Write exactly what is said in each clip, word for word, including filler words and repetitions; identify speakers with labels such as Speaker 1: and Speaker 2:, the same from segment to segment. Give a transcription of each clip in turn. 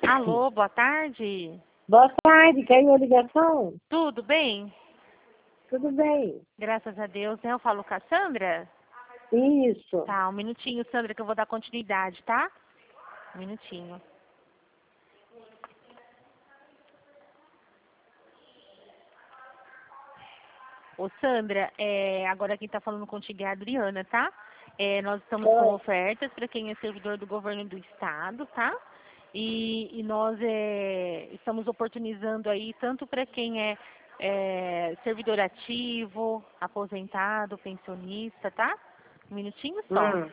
Speaker 1: Alô, boa tarde.
Speaker 2: Boa tarde, caiu a ligação?
Speaker 1: Tudo bem?
Speaker 2: Tudo bem.
Speaker 1: Graças a Deus, né? Eu falo com a Sandra?
Speaker 2: Isso.
Speaker 1: Tá, um minutinho, Sandra, que eu vou dar continuidade, tá? Um minutinho. Ô, Sandra, é, agora quem tá falando contigo é a Adriana, tá? É, nós estamos com
Speaker 2: Oi.
Speaker 1: ofertas para quem é servidor do governo do estado, tá? E, e nós é, estamos oportunizando aí tanto para quem é, é servidor ativo, aposentado, pensionista, tá? Um minutinho só.
Speaker 2: Hum.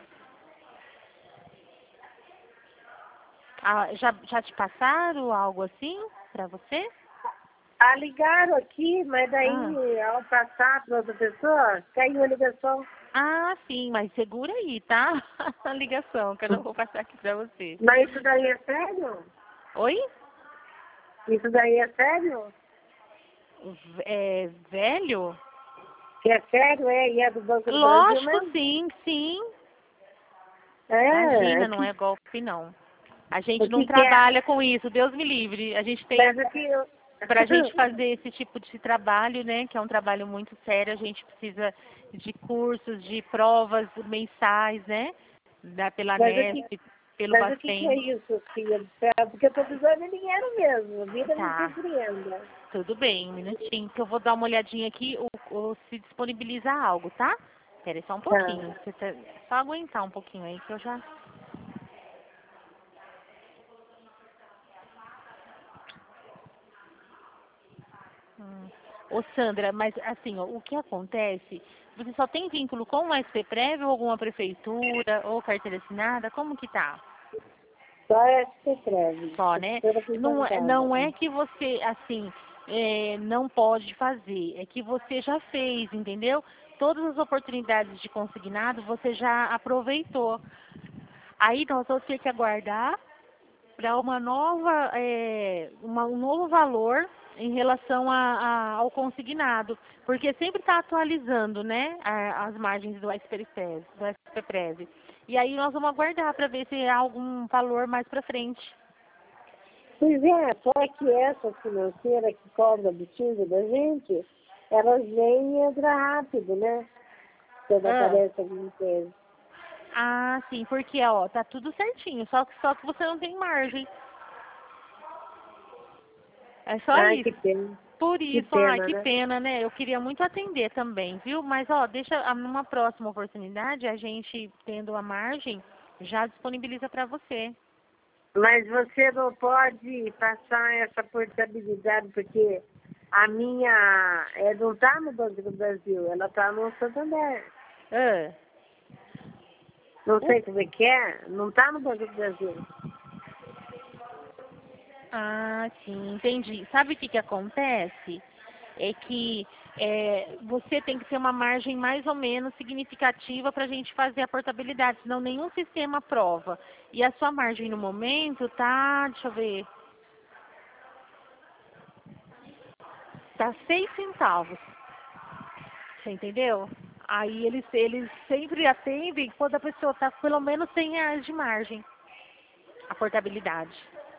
Speaker 1: Ah, já, já te passaram algo assim para você?
Speaker 2: Ah, ligaram aqui, mas
Speaker 1: Ah.
Speaker 2: daí, ao passar para outra pessoa, caiu a ligação.
Speaker 1: Ah, sim, mas segura aí, tá? A ligação, que eu já vou passar aqui pra você.
Speaker 2: Mas isso daí é sério?
Speaker 1: Oi?
Speaker 2: Isso daí é sério?
Speaker 1: V- É velho?
Speaker 2: Que é sério, é? E é do Banco do Brasil
Speaker 1: Lógico,
Speaker 2: mesmo?
Speaker 1: sim, sim.
Speaker 2: É,
Speaker 1: Imagina,
Speaker 2: é
Speaker 1: não
Speaker 2: que,
Speaker 1: é golpe, não. A gente
Speaker 2: o
Speaker 1: não
Speaker 2: que que é?
Speaker 1: trabalha com isso, Deus me livre. A gente tem,
Speaker 2: Mas aqui eu...
Speaker 1: pra gente fazer esse tipo de trabalho, né, que é um trabalho muito sério, a gente precisa de cursos, de provas mensais, né, da, pela
Speaker 2: Mas aqui...
Speaker 1: Nesp, pelo
Speaker 2: Mas o que, que é
Speaker 1: Bacen.
Speaker 2: isso, filha do céu? Porque eu tô precisando de dinheiro mesmo. A vida me
Speaker 1: Tá.
Speaker 2: surpreenda.
Speaker 1: Tudo bem, um minutinho, que eu vou dar uma olhadinha aqui, ou, ou se disponibiliza algo, tá? Espera aí só um
Speaker 2: Tá.
Speaker 1: pouquinho. Você tá, só aguentar um pouquinho aí que eu já... Hum. Ô Sandra, mas assim, ó, o que acontece? Você só tem vínculo com o S P Prévio ou alguma prefeitura ou carteira assinada? Como que tá?
Speaker 2: Só é que se escreve.
Speaker 1: Só, né?
Speaker 2: Toda
Speaker 1: Não, é-
Speaker 2: apresentada.
Speaker 1: não é que você, assim, é, não pode fazer, é que você já fez, entendeu? Todas as oportunidades de consignado você já aproveitou. Aí nós vamos ter que aguardar para uma nova, é, uma- um novo valor em relação a, a- ao consignado, porque sempre está atualizando, né, a- as margens do S P Prev, do S P Prev. E aí nós vamos aguardar para ver se há algum valor mais para frente.
Speaker 2: Pois é, só que essa financeira que cobra do time da gente, elas vêm e entram rápido, né? Quando
Speaker 1: Ah.
Speaker 2: aparece alguma coisa.
Speaker 1: Ah, sim, porque ó, tá tudo certinho, só que só que você não tem margem. É só
Speaker 2: Ai,
Speaker 1: isso.
Speaker 2: que pena.
Speaker 1: Por
Speaker 2: Que
Speaker 1: isso, ai,
Speaker 2: pena,
Speaker 1: que
Speaker 2: né?
Speaker 1: pena, né? Eu queria muito atender também, viu? Mas ó, deixa ah, numa próxima oportunidade, a gente tendo a margem, já disponibiliza para você.
Speaker 2: Mas você não pode passar essa portabilidade, porque a minha é, não está no Banco do Brasil, ela está no Santander.
Speaker 1: Ah,
Speaker 2: Não
Speaker 1: o-
Speaker 2: sei como é que é, não está no Banco do Brasil.
Speaker 1: ah, sim, entendi. Sabe o que que acontece? É que é, você tem que ter uma margem mais ou menos significativa para a gente fazer a portabilidade, senão nenhum sistema aprova. E a sua margem no momento tá, deixa eu ver, tá seis centavos. Você entendeu? Aí eles, eles sempre atendem quando a pessoa tá com pelo menos cem reais de margem, a portabilidade.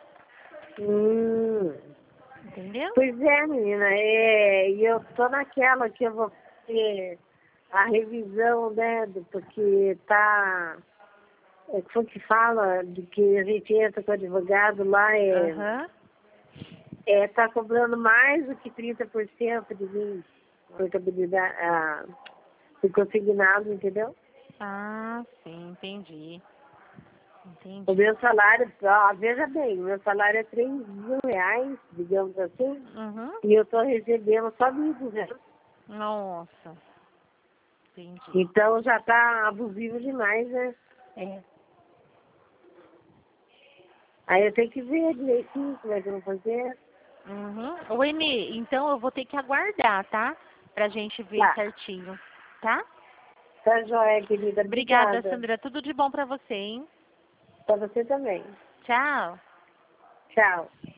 Speaker 2: Hum.
Speaker 1: Entendeu?
Speaker 2: Pois é, menina, é, e eu tô naquela que eu vou ter a revisão, né, do- porque tá, é, como que fala, de que a gente entra com o advogado lá, é,
Speaker 1: Aham.
Speaker 2: é, tá cobrando mais do que trinta por cento de mim, portabilidade, ah, de consignado, entendeu?
Speaker 1: Ah, sim, entendi.
Speaker 2: O
Speaker 1: Entendi.
Speaker 2: meu salário, ó, veja bem, o meu salário é três mil reais, digamos assim,
Speaker 1: Uhum.
Speaker 2: e eu tô recebendo só mil e duzentos.
Speaker 1: Nossa, entendi.
Speaker 2: Então já tá abusivo demais, né?
Speaker 1: É.
Speaker 2: Aí eu tenho que ver direitinho como é que eu vou fazer.
Speaker 1: Uhum. Ô, Eni, então eu vou ter que aguardar, tá? Pra gente ver
Speaker 2: Tá,
Speaker 1: certinho, tá?
Speaker 2: tá joia, querida.
Speaker 1: Obrigada,
Speaker 2: Obrigada.
Speaker 1: Sandra. Tudo de bom pra você, hein?
Speaker 2: Pra você também.
Speaker 1: Tchau.
Speaker 2: Tchau.